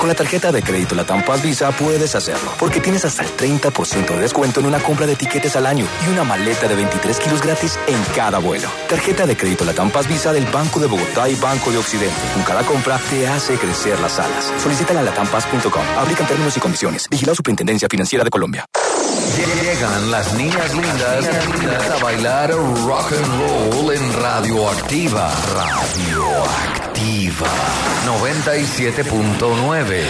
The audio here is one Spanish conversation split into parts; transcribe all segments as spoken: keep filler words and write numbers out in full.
la tarjeta de crédito Latam Paz Visa puedes hacerlo, porque tienes hasta el treinta por ciento de descuento en una compra de tiquetes al año y una maleta de veintitrés kilos gratis en cada vuelo. Tarjeta de crédito Latam Paz Visa del Banco de Bogotá y Banco de Occidente. Con cada compra te hace crecer las alas. Solicítala en latam paz punto com. Aplican términos y condiciones. Vigilado Superintendencia Financiera de Colombia. Llegan las niñas lindas, lindas a bailar rock and roll en Radioactiva. Radioactiva noventa y siete punto nueve.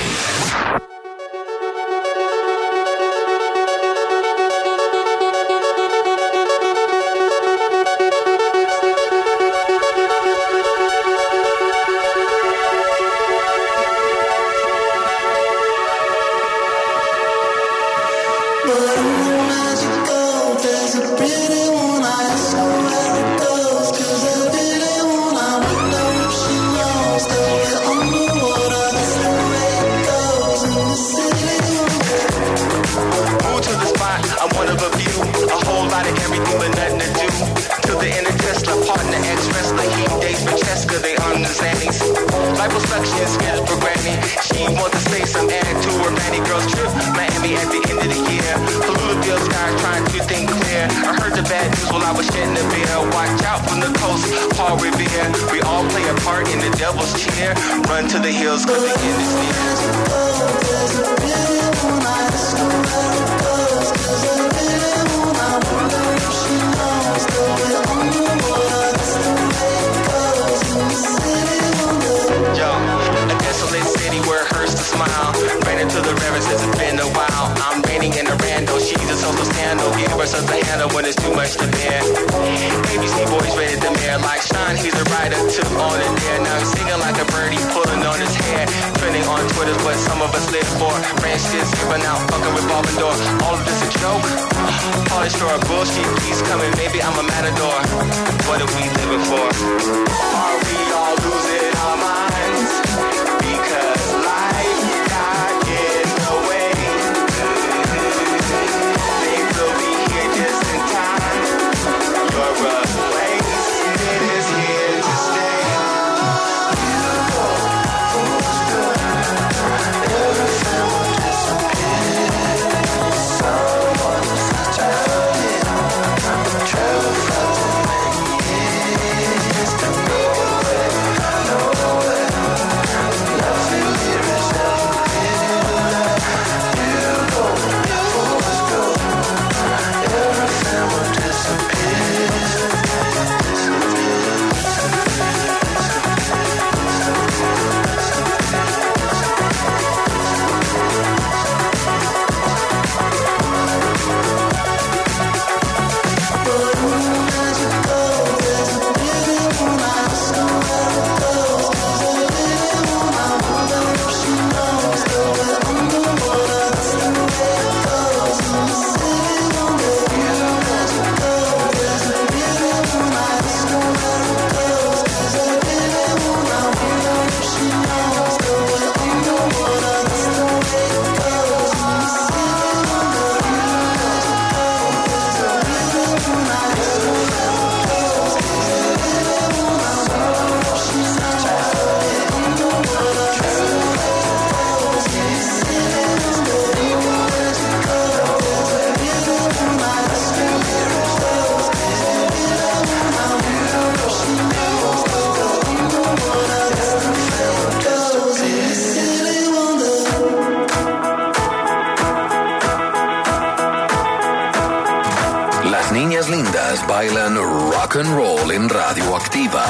Bailan rock and roll en Radioactiva.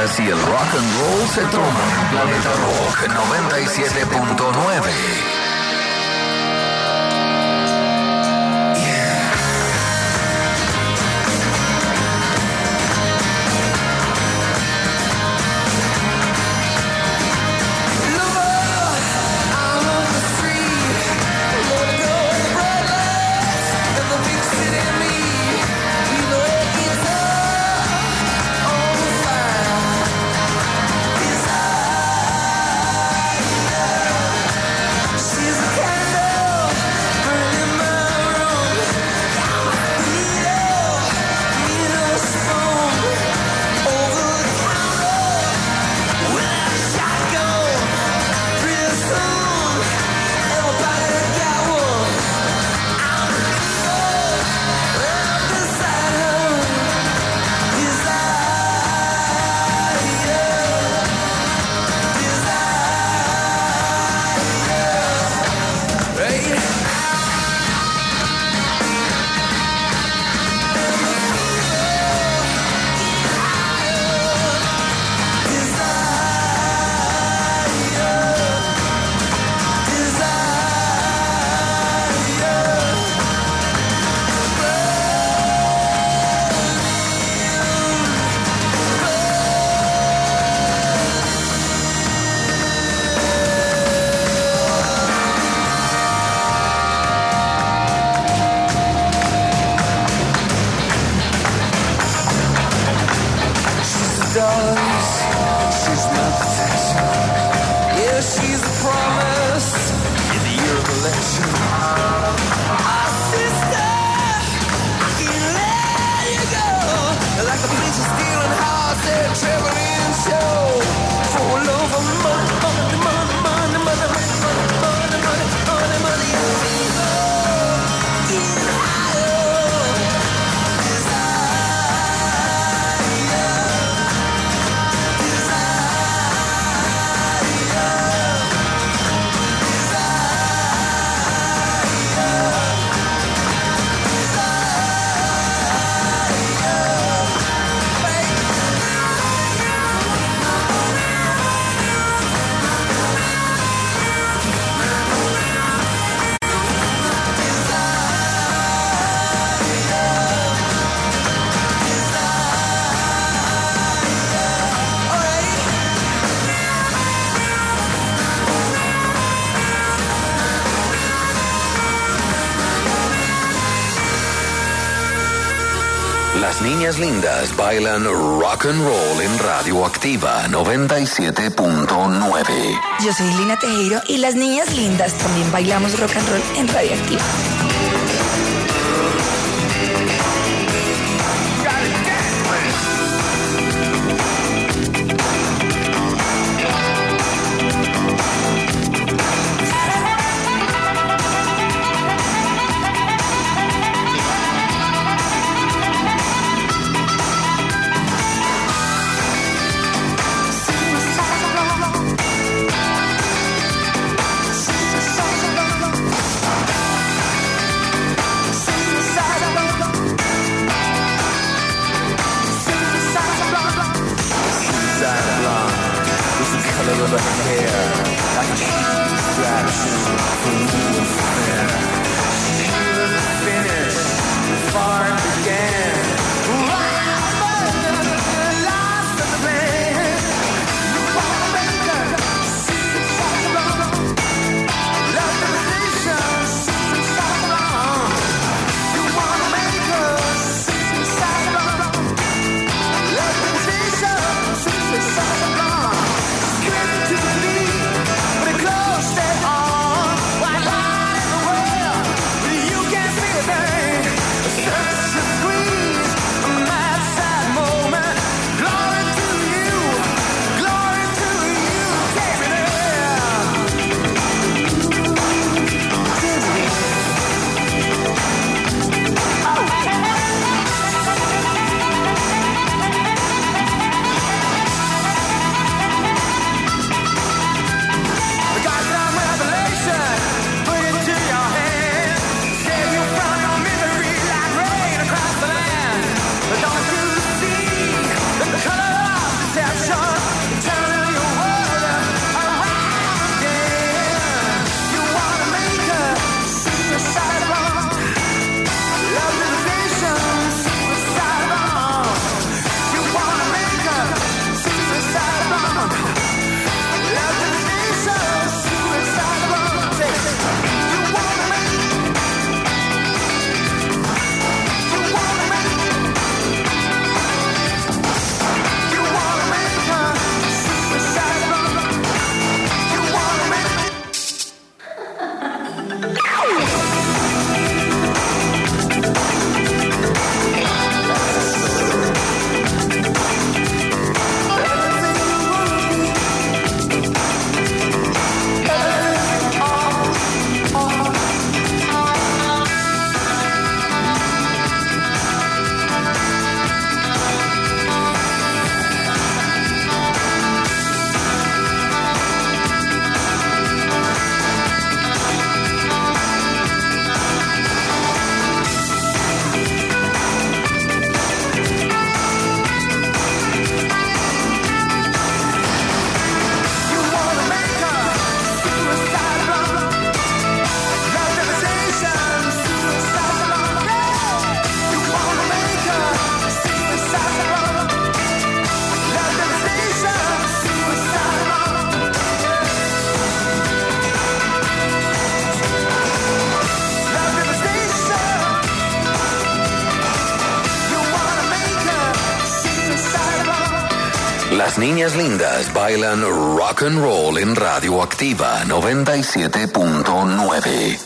lindas y el rock and roll se toma en Planeta Rock noventa y siete punto nueve. Las niñas lindas bailan rock and roll en Radioactiva noventa y siete punto nueve. Yo soy Lina Tejero y las niñas lindas también bailamos rock and roll en Radioactiva. Las niñas lindas bailan rock and roll en Radioactiva noventa y siete punto nueve.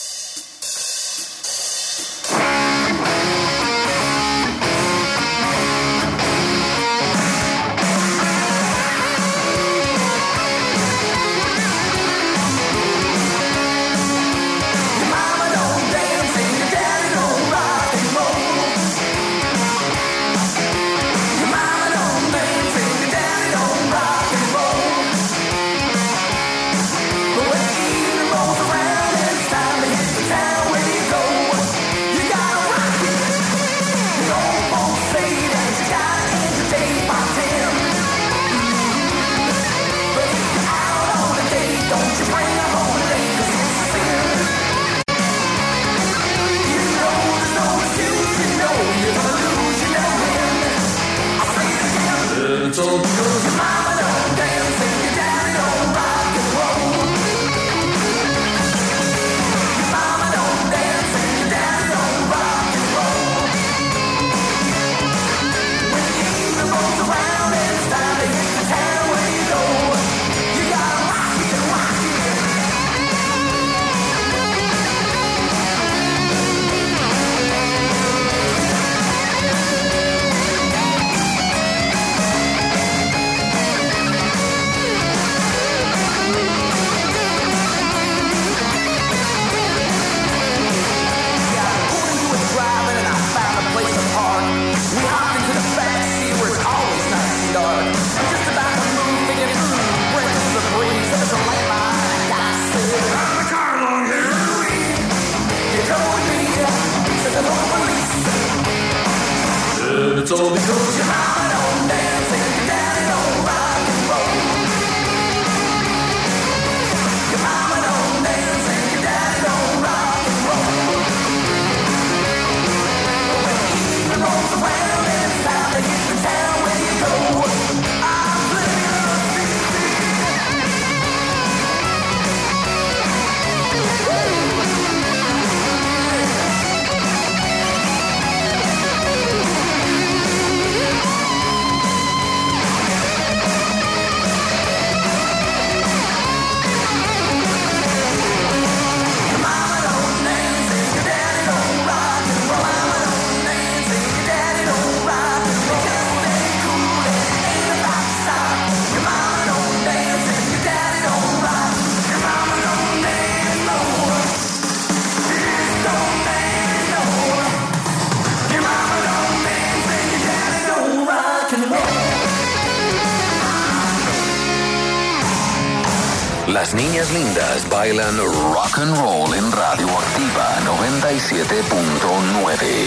Las niñas lindas bailan rock and roll en Radioactiva noventa y siete punto nueve.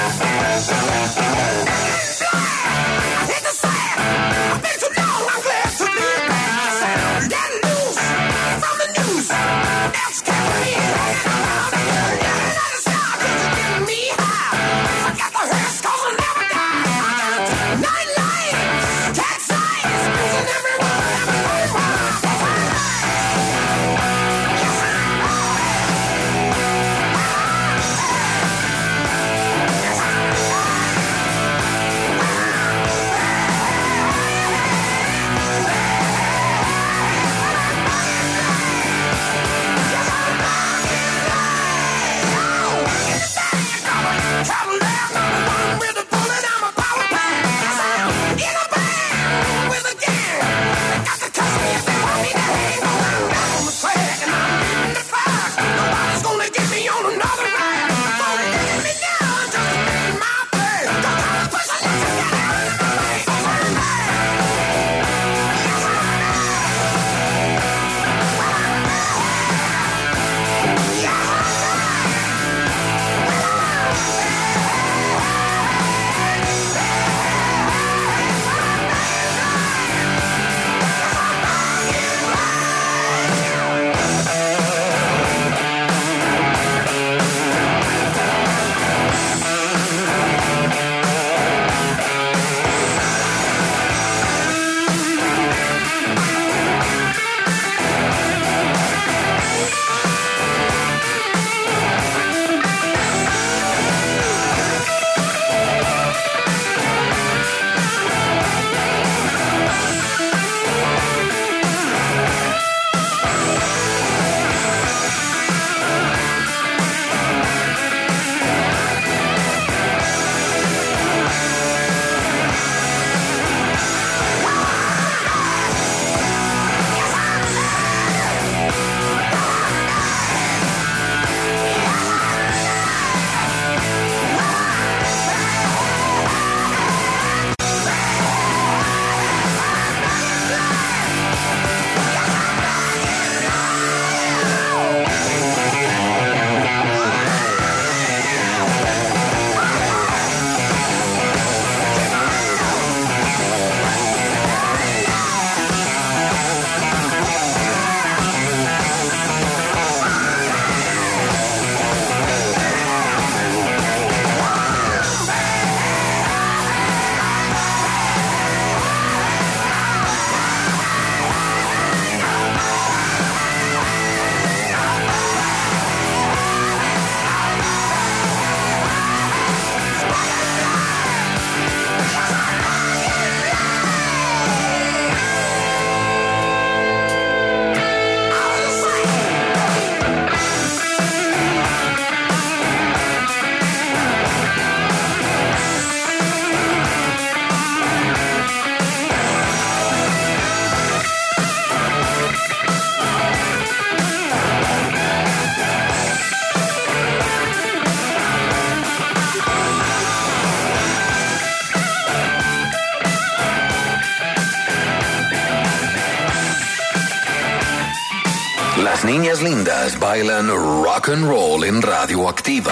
I hate to say it, I've been too long, I'm glad. Las niñas lindas bailan rock and roll en Radioactiva.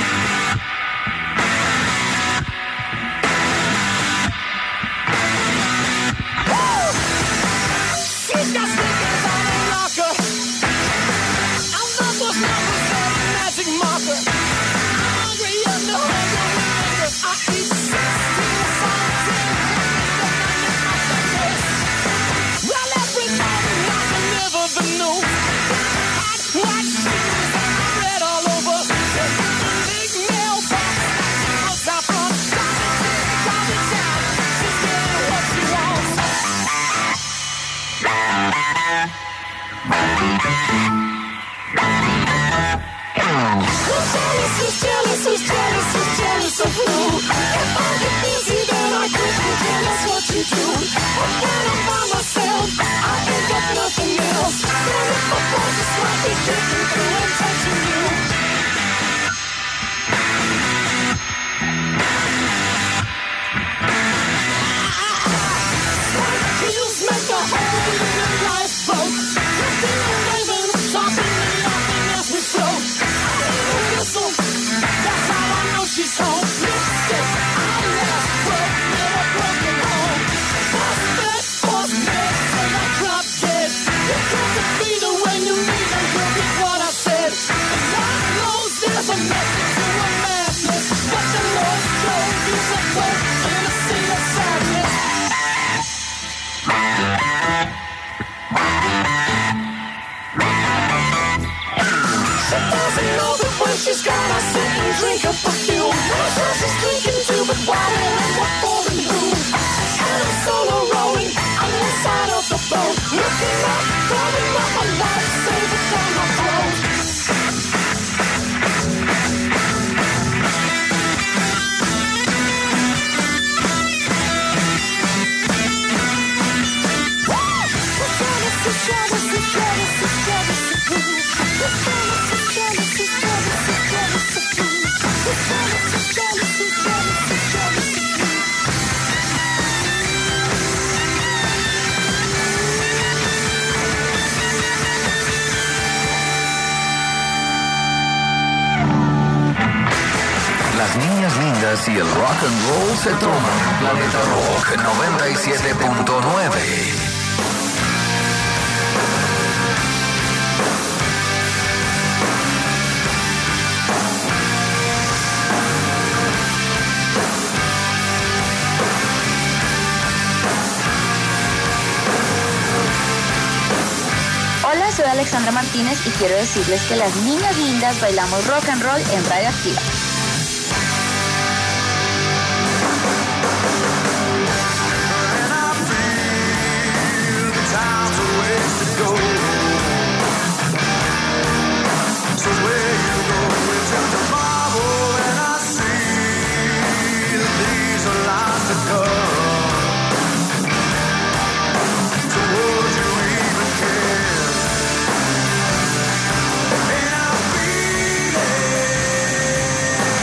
Y el rock and roll se toma en Planeta Rock noventa y siete punto nueve. Hola, soy Alexandra Martínez y quiero decirles que las niñas lindas bailamos rock and roll en Radioactiva. And I feel it.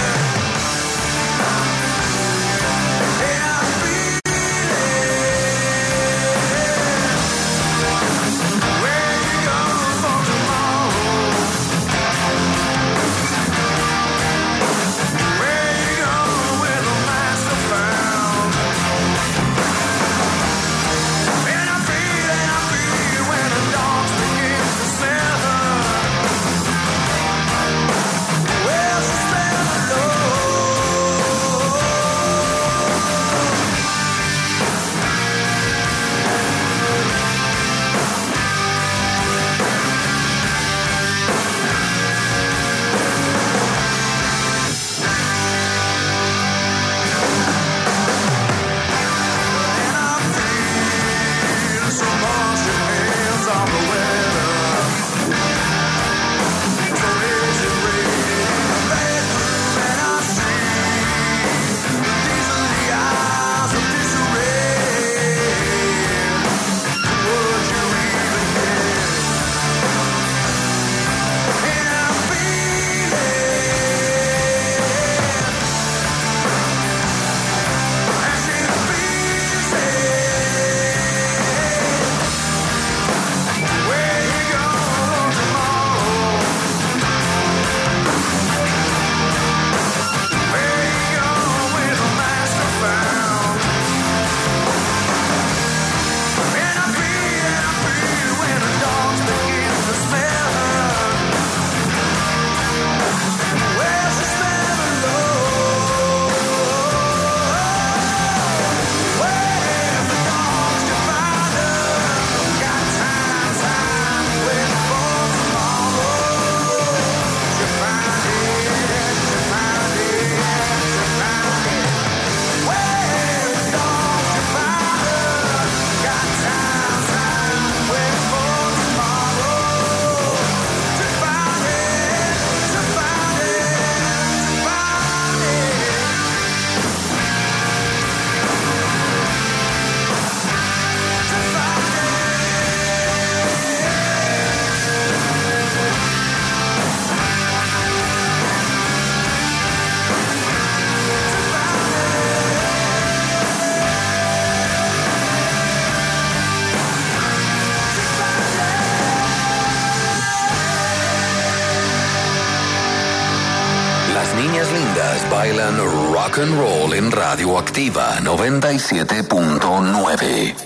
bailan rock and roll en Radioactiva noventa y siete punto nueve.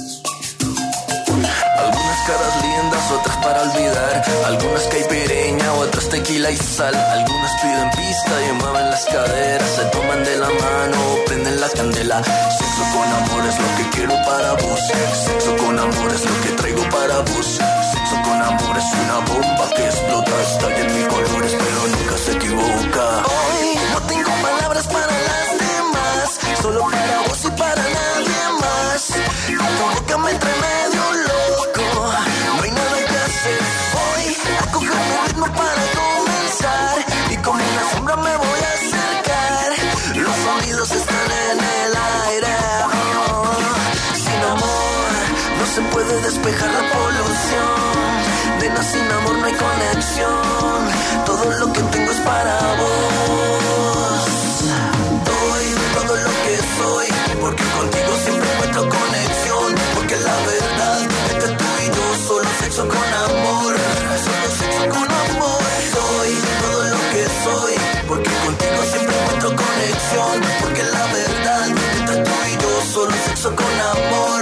Algunas caras lindas, otras para olvidar. Algunas caipirinha, otras tequila y sal. Algunas piden pista y mueven las caderas. Se toman de la mano o prenden la candela. Sexo con amor es lo que quiero para vos. Sexo con amor es lo que traigo para vos. Sexo con amor es una bomba que explota. Estalla en mil colores pero nunca se equivoca. Hoy no tengo palabras para las demás. Solo para vos y para nadie más. Tu boca me trae medio loco. No hay nada que hacer. Voy a coger mi ritmo para comenzar. Y como una sombra me voy a acercar. Los sonidos están en el aire. Oh, sin amor no se puede despejar la polución. Nena, sin amor no hay conexión. Todo lo que tengo es para vos. Doy todo lo que soy, porque contigo siempre encuentro conexión. Porque la verdad, entre tú y yo, solo sexo con amor. Solo sexo con amor. Soy todo lo que soy, porque contigo siempre encuentro conexión. Porque la verdad, entre tú y yo, solo sexo con amor.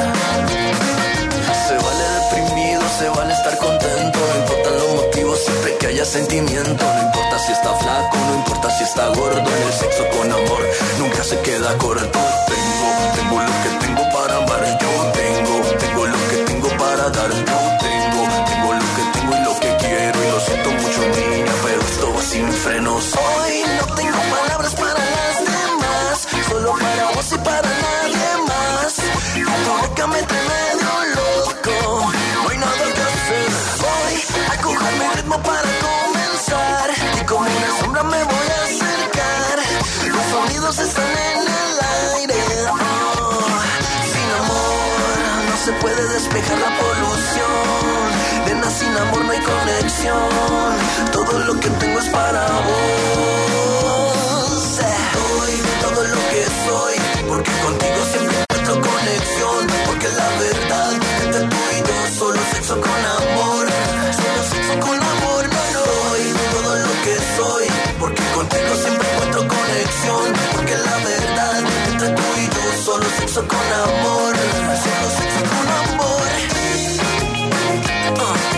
Se vale deprimido, se vale estar contento. No importan los motivos, siempre que haya sentimiento. No importa si está flaco, no importa si está gordo. En el sexo con amor nunca se queda corto. Tengo, tengo lo que tengo para amar. Yo tengo, tengo lo que tengo para dar. Yo tengo, tengo lo que tengo y lo que quiero. Y lo siento mucho, niña, pero esto va sin frenos. Hoy no tengo palabras para las demás. Solo para vos y para nadie más. Tu boca me trae medio loco. No hay nada que hacer. Voy a coger mi ritmo para comenzar. Y como una sombra me voy a acercar. Los sonidos están en el aire. Oh, sin amor no se puede despejar la polución. Nena, sin amor no hay conexión. Todo lo que tengo es para vos. Doy todo lo que soy, porque contigo siempre encuentro conexión. Porque la verdad, entre tú y yo, solo sexo con amor. Solo sexo con amor, no doy todo lo que soy, porque contigo siempre encuentro conexión. Porque la verdad, entre tú y yo, solo sexo con amor. Solo sexo con amor. Uh.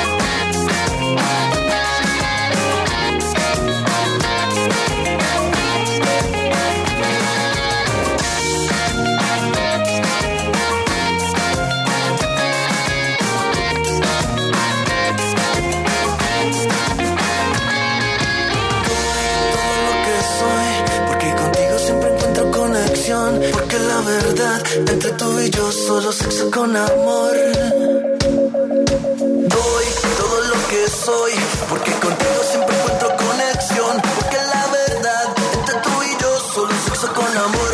Porque la verdad, entre tú y yo, solo sexo con amor. Doy todo lo que soy, porque contigo siempre encuentro conexión. Porque la verdad, entre tú y yo, solo sexo con amor.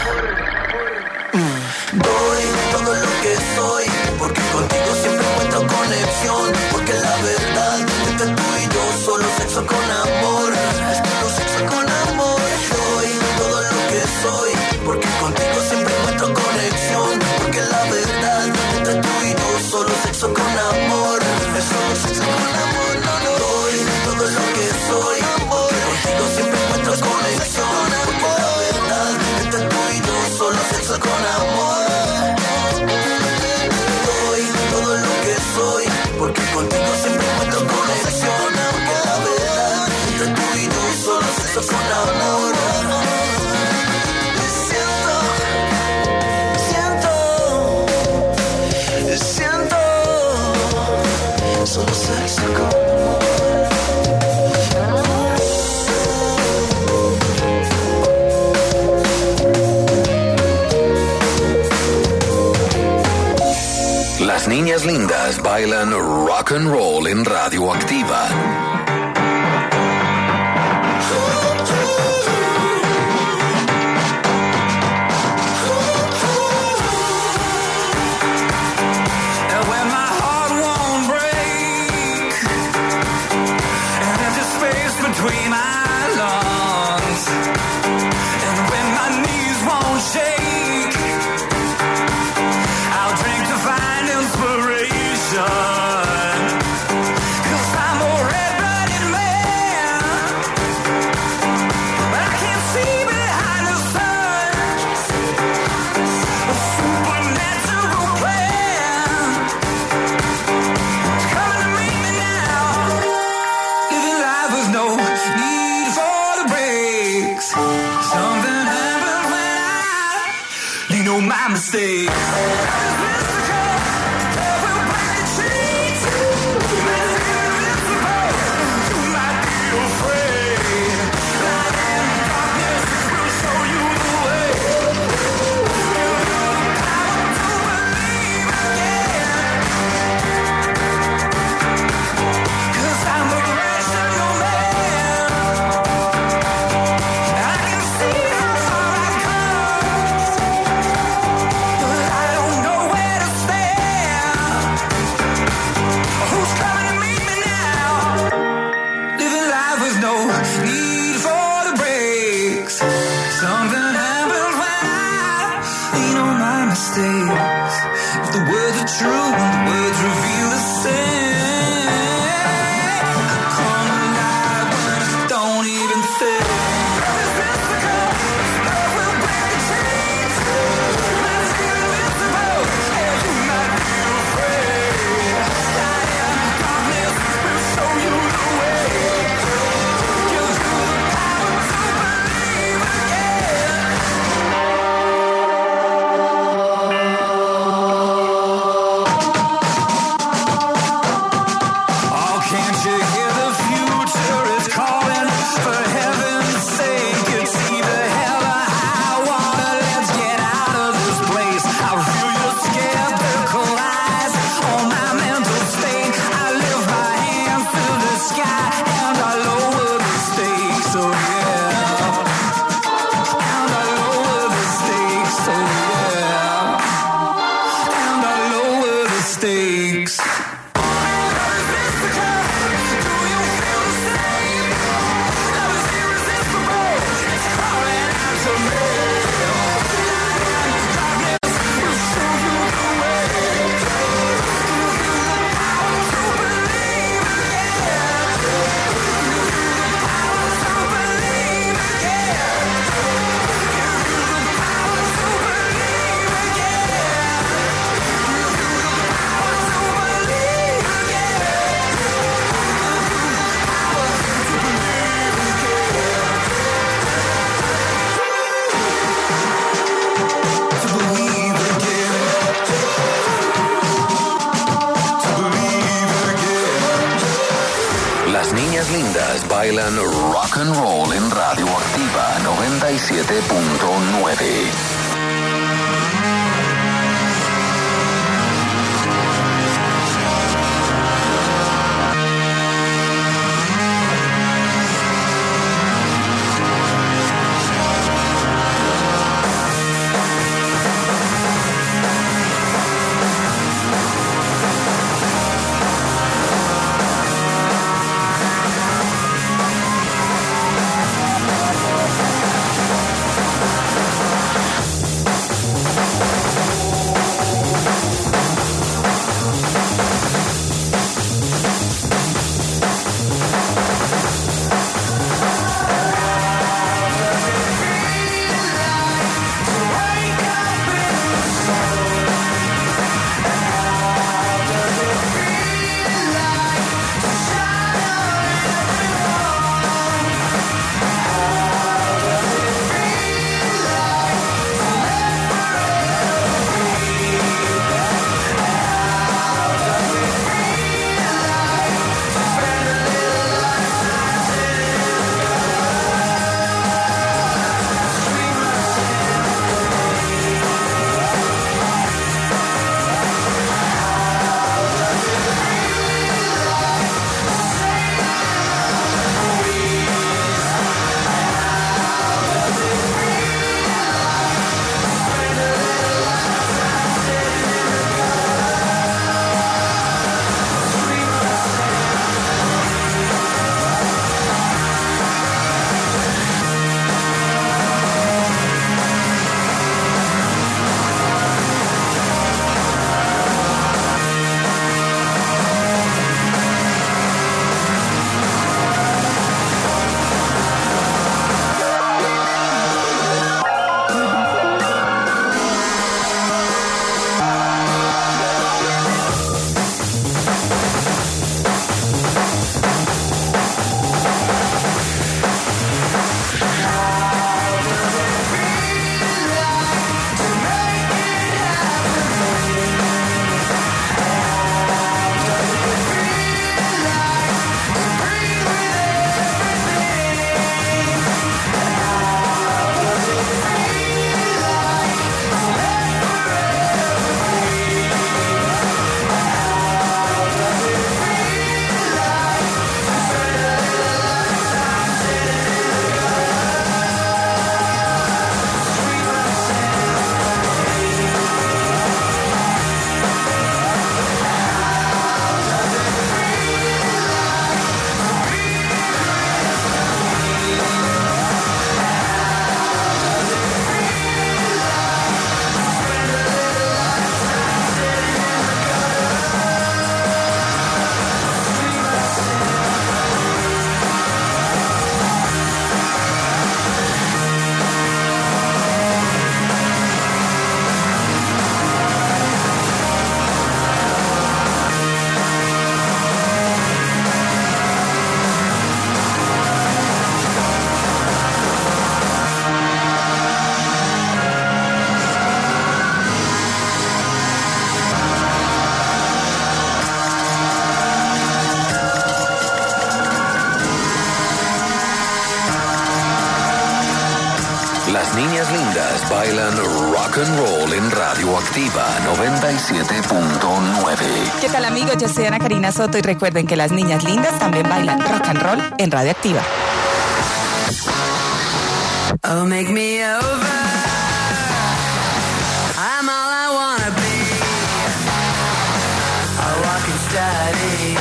Doy todo lo que soy, porque contigo siempre encuentro conexión. Porque la verdad, entre tú y yo, solo sexo con amor. Solo sexo con amor. Doy todo lo que soy, porque contigo siempre encuentro conexión. Porque la verdad, entre tú y yo, solo sexo con amor. Es solo sexo con amor, no, no. Doy todo lo que soy, porque contigo siempre encuentro conexión. Porque la verdad, entre tú y yo, solo sexo con amor. Doy todo lo que soy, porque contigo siempre encuentro conexión. Porque la verdad, entre tú y yo, solo sexo con amor. Siento, solo sexo con Las niñas lindas bailan rock and roll en Radioactiva. Between my lungs, and when my knees won't shake, I'll drink to find inspiration. 'Cause I'm a red blood You know my mistake. Bailan rock and roll en Radioactiva noventa y siete punto nueve. bailan rock and roll en Radioactiva noventa y siete punto nueve. ¿Qué tal, amigos? Yo soy Ana Karina Soto y recuerden que las niñas lindas también bailan rock and roll en Radioactiva. Oh, make me over. I'm all I wanna be. A walking study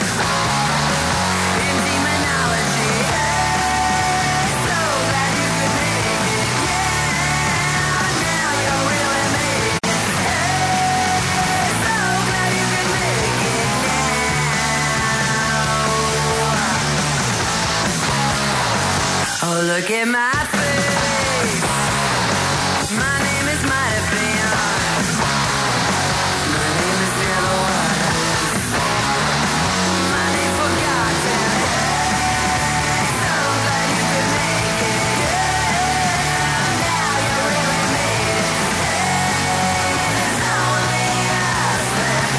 in demonology. Hey, so glad you could make it. Yeah, now you really made it. Hey, so glad you could make it now. Oh, look at my face. My name is might have been. My name is never was. My name forgotten. Hey, so glad you could make it. Yeah, now you really made it. Hey, there's only us left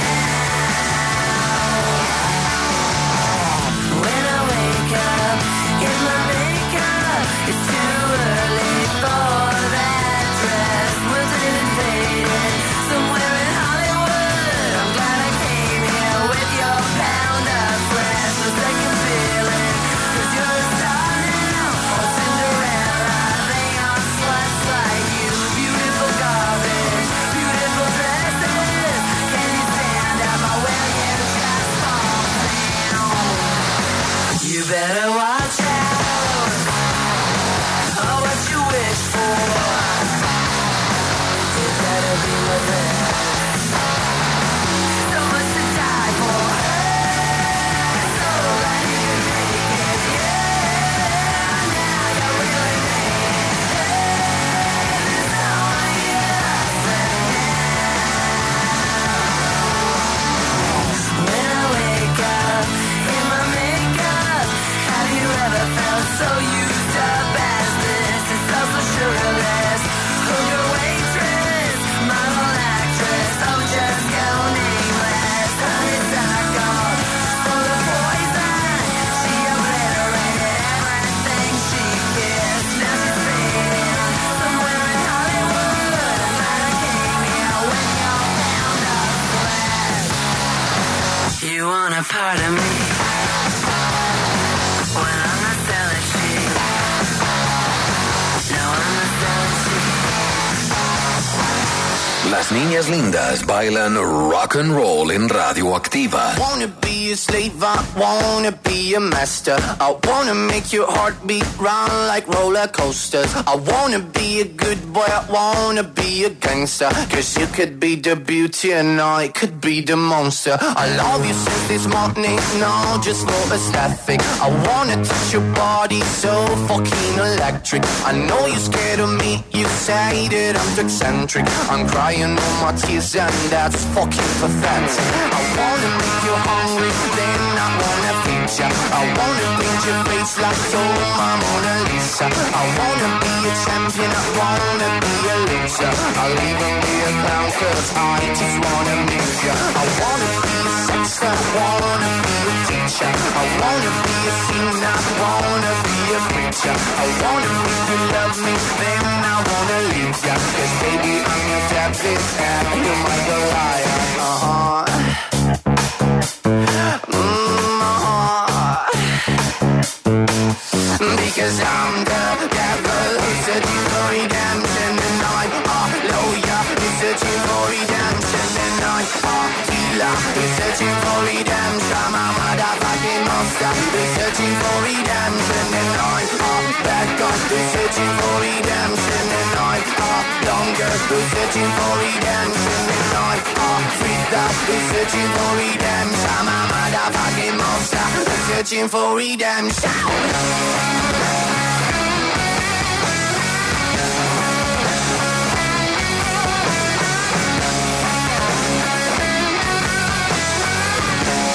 now. When I wake up, get my makeup. It's too early for that dress. Wilted and faded, somewhere in Hollywood. I'm glad I came here with your pound of flesh. No second feeling, 'cause you're a star now. Oh, Cinderella, they are sluts like you. Beautiful garbage, beautiful dresses. Can you stand up or will you just fall down? You better watch out. Oh, what you wish for. It better be with it. So much to die for. Hey, so glad you could make it. Yeah, now you really made it. Hey, there's only us left now. When I wake up in my makeup, have you ever felt so used up as this? It's so so sugarless. Hooker waitress, model actress, oh just go nameless. Honeysuckle, full of poison. She obliterated everything she kissed. Now she's fading somewhere in Hollywood. I'm glad I came here with your pound of flesh. You want a part of me? When I'm not selling cheap. No, I'm not selling cheap. Las niñas lindas bailan rock and roll en Radioactiva. Wanna be a slave, I wanna be a master. I wanna make your heartbeat round like roller coasters. I wanna be a good boy, I wanna be a gangster. Cause you could be the beauty and I could be the monster. I love you since this morning, no, just no aesthetic. I wanna touch your body so fucking electric. I know you're scared of me, you say that I'm too eccentric. I'm crying all my tears and that's fucking pathetic. I wanna make you hungry, then I wanna feed ya. I wanna paint your face like your Mona Lisa. I wanna be a champion, I wanna be a loser. I'll even be a clown cause I just wanna meet ya. I wanna be a sexter, I wanna be a teacher. I wanna be a singer, I wanna be a preacher. I wanna make you love me, then I wanna leave ya. Cause baby I'm your David and you're my Goliath. Uh-huh. Because I'm the devil who's searching for redemption. And I'm a lawyer who's searching for redemption. And I'm a healer who's searching for redemption. I'm a motherfucking monster who's searching for redemption. And I'm a bad guy who's searching for redemption. And I'm a longer who's searching for redemption. And I'm a freak who's searching for redemption. I'm a motherfucking monster who's searching for redemption.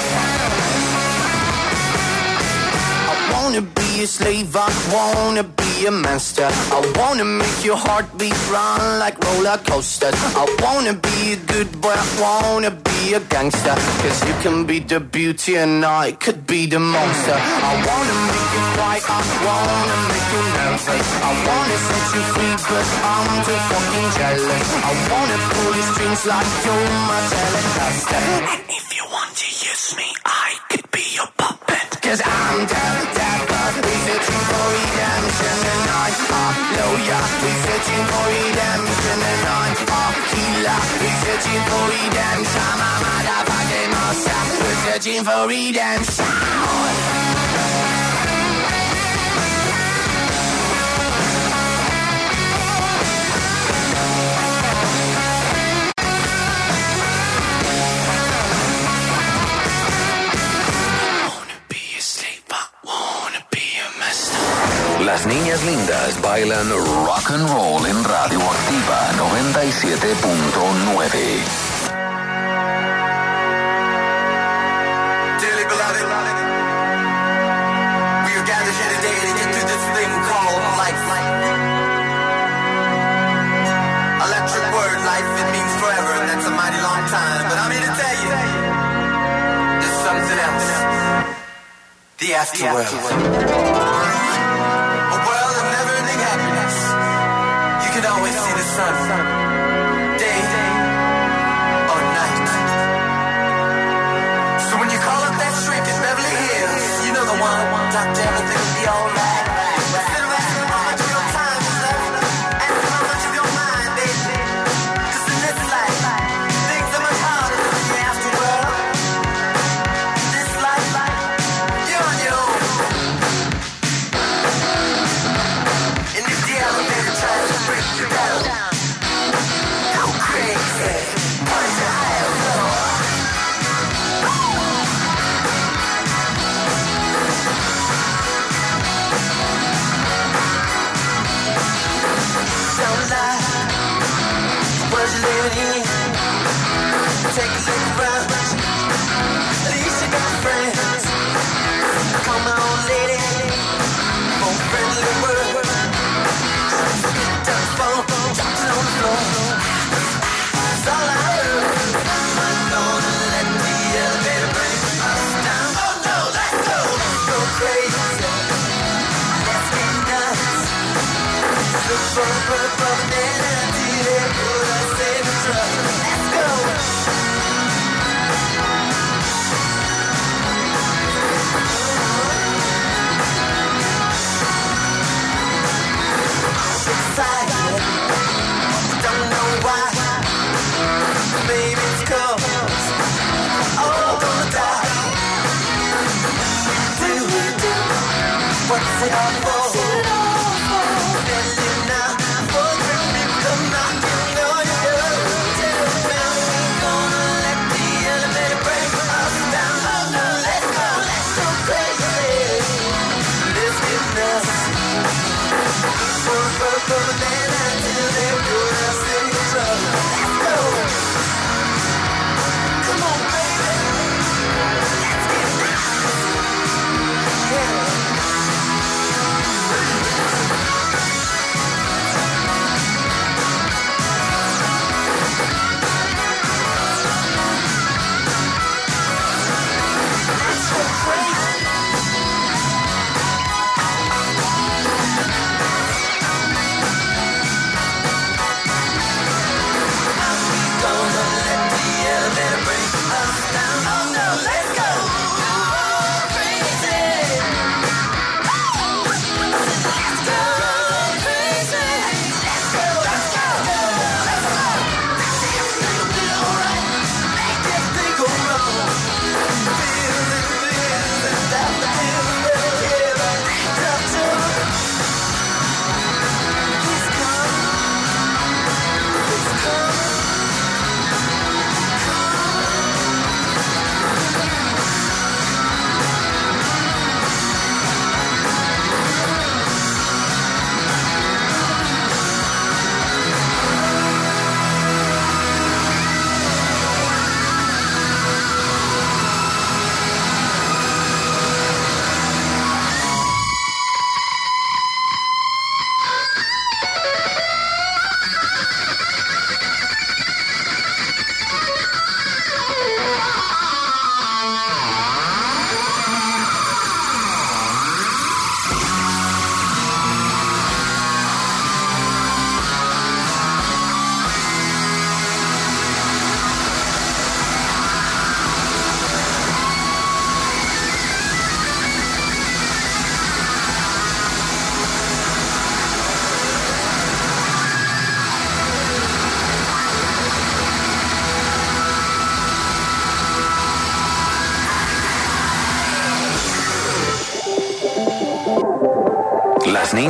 I wanna be a slave, I wanna be be a monster. I wanna make your heartbeat run like roller coasters. I wanna be a good boy, I wanna be a gangster. Cause you can be the beauty and I could be the monster. I wanna make you cry, I wanna make you nervous. I wanna set you free but I'm too fucking jealous. I wanna pull your strings like you're my telecaster. And if you want to use me, I could be your puppet. Cause I'm Dapper Dapper, we searching for redemption. And I'm a lawyer, we searching for redemption. And I'm a healer, we searching for redemption. I'm a motherfucking monster, we're searching for redemption. Las niñas lindas bailan rock and roll en Radio Activa noventa y siete punto nueve. Dearly beloved, we are gathered here today to get through this thing called life. Electric word, life, it means forever, and that's a mighty long time. But I'm here to tell you, there's something else. The afterworld. You can always see the sun, day or night. So when you call up that shrink in Beverly Hills, you know the one, Doctor Everything will be alright. Instead of asking how much of your time is left, ask how much of your mind, baby. Cause in this life, things are much harder than the afterworld. This life, you're on your own. And if the elevator tries to break you down, go crazy, punch your higher low. Don't lie, what you living in? Take a look around, at least you got friends. Come on, lady, for friendly word. Telephone, dropping on the floor. That's all I heard. I'm gonna let the elevator bring us down. Oh no, let's go. Go crazy. Let's get nuts. Look for a purple banana till they put us in the truck. Let's go.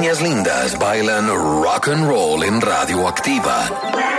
niñas lindas bailan rock and roll en Radioactiva.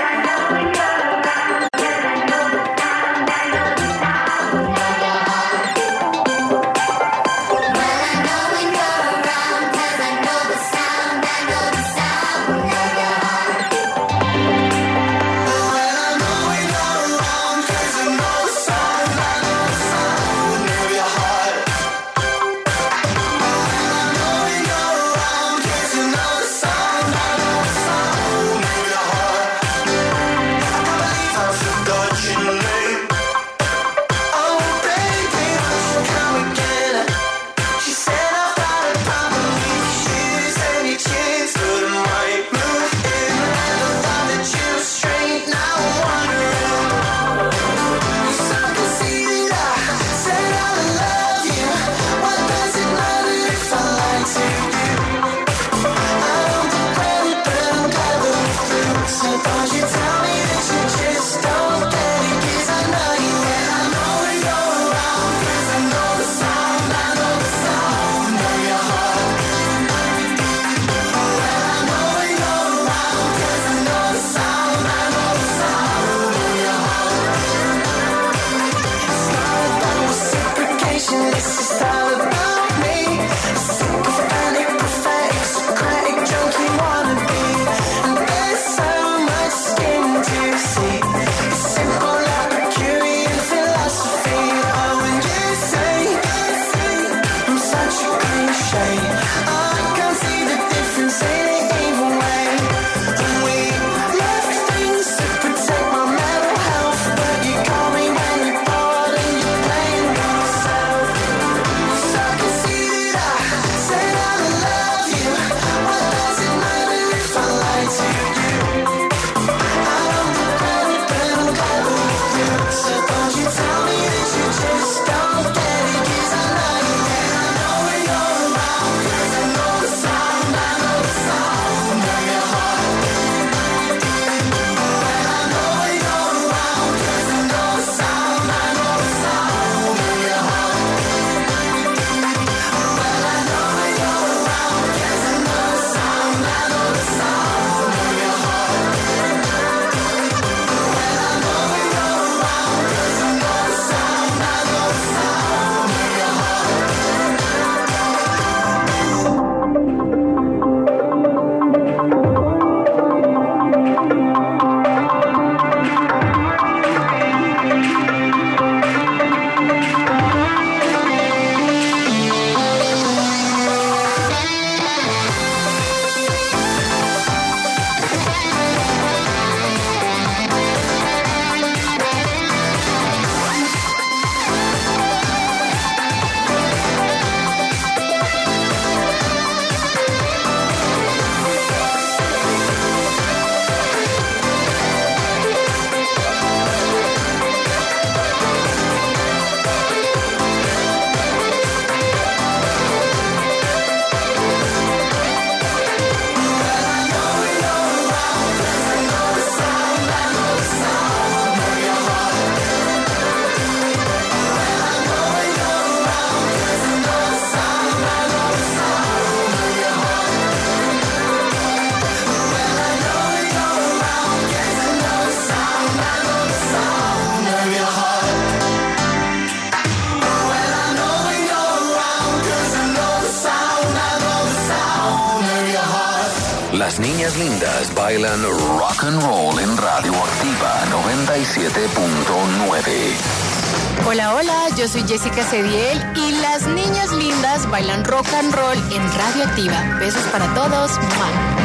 Las niñas lindas bailan rock and roll en Radioactiva noventa y siete punto nueve. Hola, hola, yo soy Jessica Cediel y las niñas lindas bailan rock and roll en Radioactiva. Besos para todos. ¡Mua!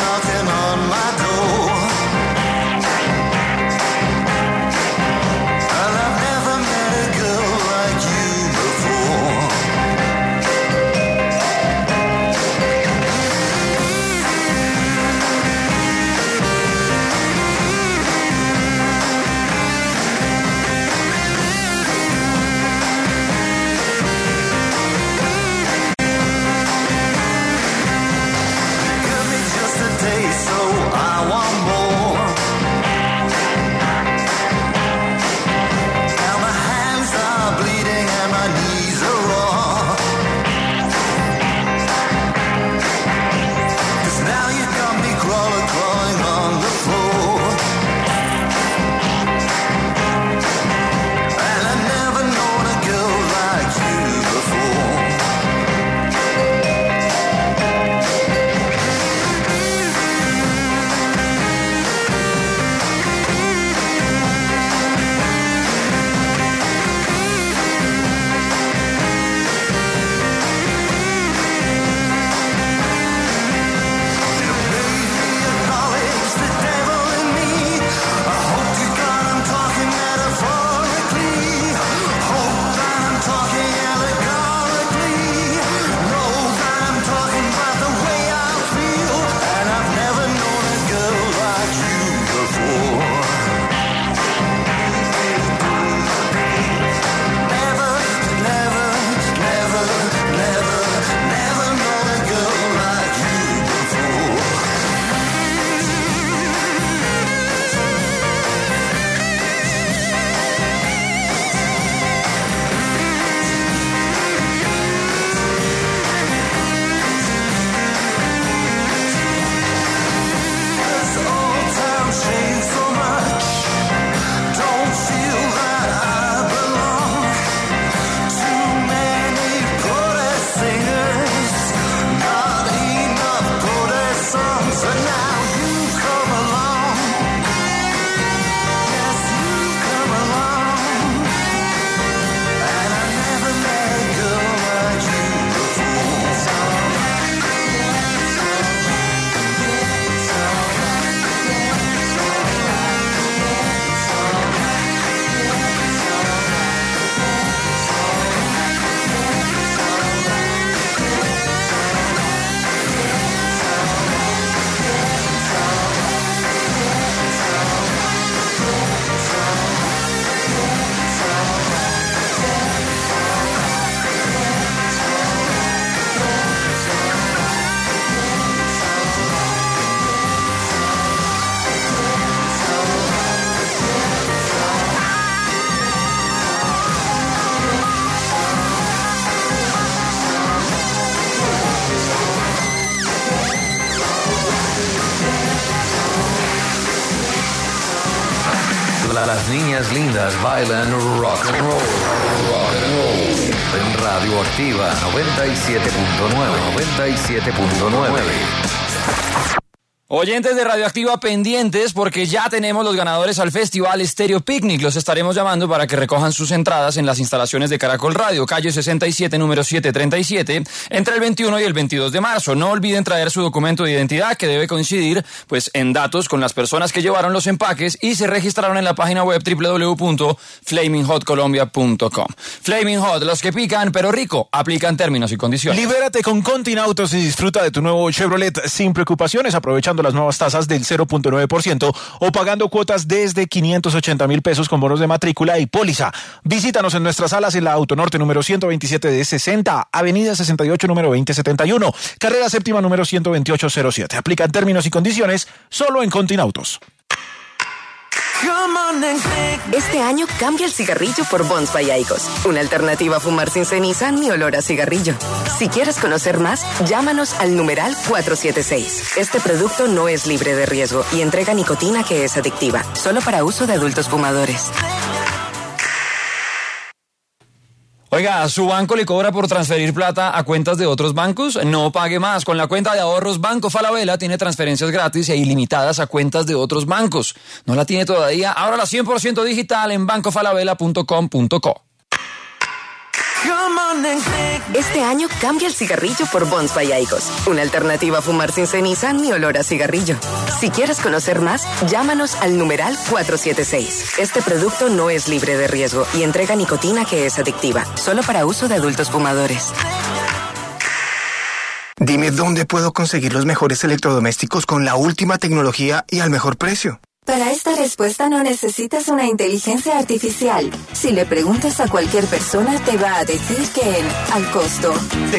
Knocking on my door. Las niñas lindas bailan rock and roll. Rock and roll. En Radioactiva noventa y siete punto nueve. noventa y siete punto nueve. Oyentes de Radioactiva pendientes porque ya tenemos los ganadores al Festival Stereo Picnic. Los estaremos llamando para que recojan sus entradas en las instalaciones de Caracol Radio, calle sesenta y siete, número setecientos treinta y siete, entre el veintiuno y el veintidós de marzo. No olviden traer su documento de identidad que debe coincidir pues en datos con las personas que llevaron los empaques y se registraron en la página web doble u doble u doble u punto flaming hot colombia punto com. Flaming Hot, los que pican pero rico, aplican términos y condiciones. Libérate con Continautos y disfruta de tu nuevo Chevrolet sin preocupaciones, aprovechando las nuevas tasas del cero punto nueve por ciento o pagando cuotas desde quinientos ochenta mil pesos con bonos de matrícula y póliza. Visítanos en nuestras salas en la Autonorte número ciento veintisiete de sesenta, Avenida sesenta y ocho número veinte setenta y uno, Carrera Séptima número ciento veintiocho cero siete. Aplican términos y condiciones solo en Continautos. Este año cambia el cigarrillo por Bonds by Aigos, una alternativa a fumar sin ceniza ni olor a cigarrillo. Si quieres conocer más, llámanos al numeral cuatro siete seis. Este producto no es libre de riesgo y entrega nicotina que es adictiva, solo para uso de adultos fumadores. Oiga, ¿su banco le cobra por transferir plata a cuentas de otros bancos? No pague más. Con la cuenta de ahorros Banco Falabella tiene transferencias gratis e ilimitadas a cuentas de otros bancos. ¿No la tiene todavía? Ahora la cien por ciento digital en banco falabella punto com punto co. Este año cambia el cigarrillo por Bonds by Aigos, una alternativa a fumar sin ceniza ni olor a cigarrillo. Si quieres conocer más, llámanos al numeral cuatro siete seis. Este producto no es libre de riesgo y entrega nicotina que es adictiva, solo para uso de adultos fumadores. Dime dónde puedo conseguir los mejores electrodomésticos con la última tecnología y al mejor precio. Para esta respuesta no necesitas una inteligencia artificial. Si le preguntas a cualquier persona, te va a decir que en Al Costo.